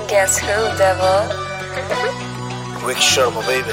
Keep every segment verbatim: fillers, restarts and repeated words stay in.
Guess who, devil? Rick Sharma, baby.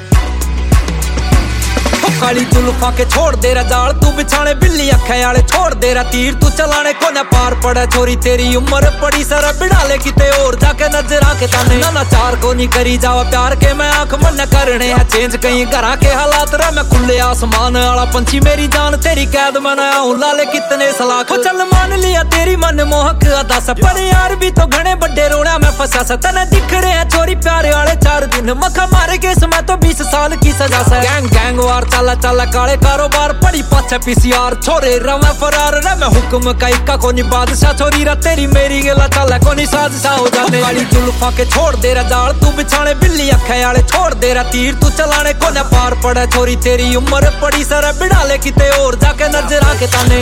काली जुल्फा के छोड़ दे रहा जाल तू बिछाने बिल्ली अखे आले छोड़ दे रहा तीर तू चलाने को न पार पड़ा छोरी तेरी उम्र पड़ी सारा बिड़ाले किते और जाके नजर आके ताने ना ना चार को नहीं करी जावा प्यार के मैं आंख मन करने है चेंज कहीं घरा के हालात रहा मैं खुले आसमान वाला पंछी मेरी जान तेरी कैद में ना आऊं लाले कितने सलाख चल मान लिया तेरी मन मोहक अदा सा पर यार भी तो घने बड़े रोना मैं फंसा सा तने दिख रहे हैं छोरी प्यारे वाले चार दिन मखा मारे के समय तो बीस साल की सजा सा गैंग गैंग वार चला चला काले कारोबार पड़ी पाछे पीसीआर छोरे रवे फरार रे मैं हुक्म का इक्का कोनी बादशाह छोरी रा तेरी मेरी गेला चला कोनी साजिशा हो जाने काली जुल्फा के छोड़ दे रहा जाल तू बिछाने बिल्ली अखे आले छोड़ दे रहा तीर तू चलाने को न पार पड़ा छोरी तेरी उम्र पड़ी सारा बिड़ाले किते और जाके नजर आके ताने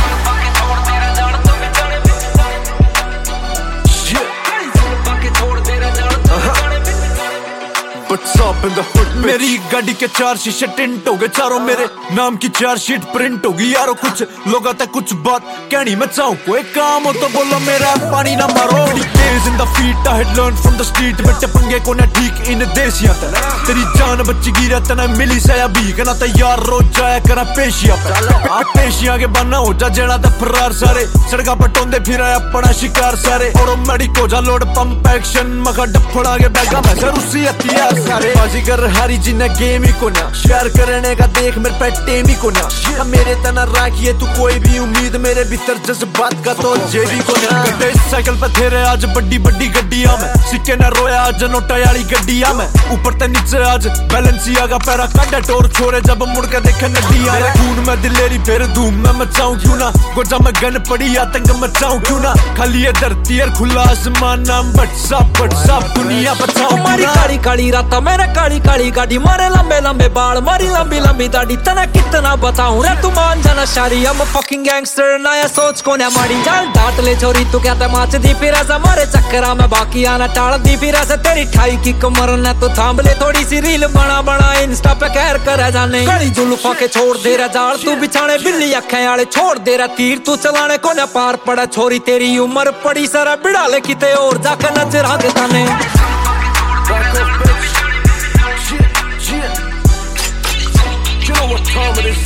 मेरी गाड़ी के चार शीशे टिंट हो गए चारों मेरे नाम की चार शीट प्रिंट होगी यारो कुछ लोग तक कुछ बात कहनी मैं चाहूँ कोई काम हो तो बोलो मेरा पानी ना मारो days in the feet I had learned from the street बेटे पंगे को ना ठीक इन देसिया तना तेरी जान बच्ची गिरा तना मिली से अभी कहना तैयार रोज जाया करा पेशिया पर आ पेशिया के बना हो जा जेड़ा दा फरार सारे सड़का पटोंदे फिर अपना शिकार सारे और मेडिको जा लोड पंप एक्शन मखा डफड़ा के बैगा मैं सर उसी हथियार सारे बाजीगर हारी जिन्ना गेम ही को ना शेयर करने का देख मेरे पे टेम ही को ना मेरे तना राखिए तू कोई भी उम्मीद मेरे भीतर जज्बात का तो जेबी को ना गड्ढे साइकिल पे थे आज बड़ी बड़ी गड्डियां में सिक्के ना रोया आज नोटा वाली गड्डियां में ऊपर ते नीचे आज बैलेंसिया का पैरा काटा टोर छोरे जब मुड़ के देखे नदियां खून में दिलेरी फिर धूम में मचाऊं क्यों ना गोजा में गन पड़ी आतंक मचाऊं क्यों ना खाली है धरती और खुला आसमान नाम बट सब बट सब दुनिया बचाऊं मारी काली काली राता मेरे काली काली गाड़ी मारे लंबे लंबे बाल मारी लंबी लंबी दाढ़ी तना कितना बताऊं रे तू मान जाना शारी हम फकिंग गैंगस्टर नया सोच को ना मारी जाल डांट ले छोरी तू क्या तमाच दी फिर ऐसा मारे चक्करा में बाकी आना टाल दी फिर ऐसे तेरी ठाई की कमर न तो थाम ले थोड़ी सी रील बना बना इंस्टा पे कहर कर जाने काली जुल्फा के छोड़ दे रहा जाल तू बिछाने बिल्ली अखे आले छोड़ दे रहा तीर तू चलाने को ना पार पड़ा छोरी तेरी उम्र पड़ी सारा बिड़ाले किते और जाकर नजर आके ताने You know what time it is.